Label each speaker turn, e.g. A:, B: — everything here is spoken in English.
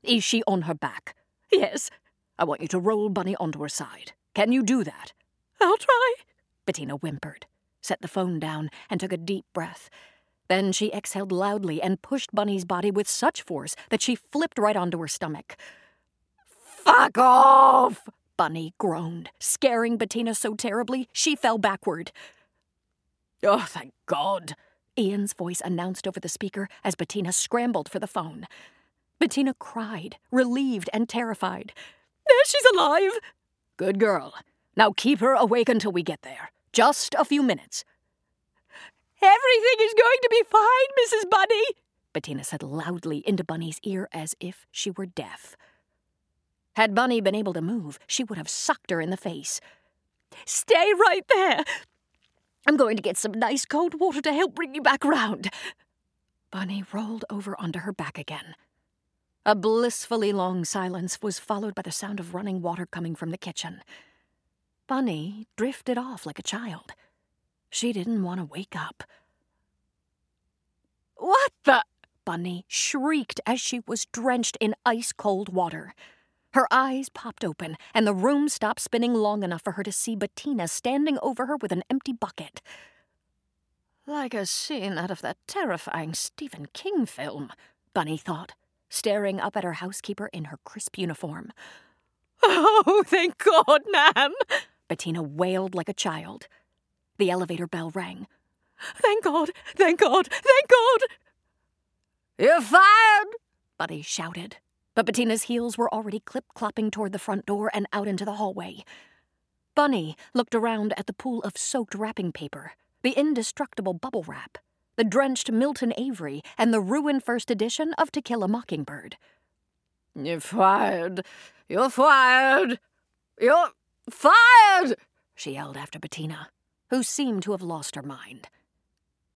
A: Is she on her back? Yes. I want you to roll Bunny onto her side. Can you do that? I'll try, Bettina whimpered, set the phone down, and took a deep breath. Then she exhaled loudly and pushed Bunny's body with such force that she flipped right onto her stomach. Fuck off! Bunny groaned, scaring Bettina so terribly she fell backward. Oh, thank God, Ian's voice announced over the speaker as Bettina scrambled for the phone. Bettina cried, relieved and terrified. There, she's alive! Good girl. Now keep her awake until we get there. Just a few minutes. Everything is going to be fine, Mrs. Bunny, Bettina said loudly into Bunny's ear as if she were deaf. Had Bunny been able to move, she would have sucked her in the face. Stay right there. I'm going to get some nice cold water to help bring you back round. Bunny rolled over onto her back again. A blissfully long silence was followed by the sound of running water coming from the kitchen. Bunny drifted off like a child. She didn't want to wake up. What the? Bunny shrieked as she was drenched in ice-cold water. Her eyes popped open, and the room stopped spinning long enough for her to see Bettina standing over her with an empty bucket. Like a scene out of that terrifying Stephen King film, Bunny thought, staring up at her housekeeper in her crisp uniform. Oh, thank God, ma'am! Bettina wailed like a child. The elevator bell rang. Thank God! Thank God! Thank God! You're fired! Bunny shouted. But Bettina's heels were already clip-clopping toward the front door and out into the hallway. Bunny looked around at the pool of soaked wrapping paper, the indestructible bubble wrap, the drenched Milton Avery, and the ruined first edition of To Kill a Mockingbird. You're fired! You're fired! You're fired! She yelled after Bettina, who seemed to have lost her mind.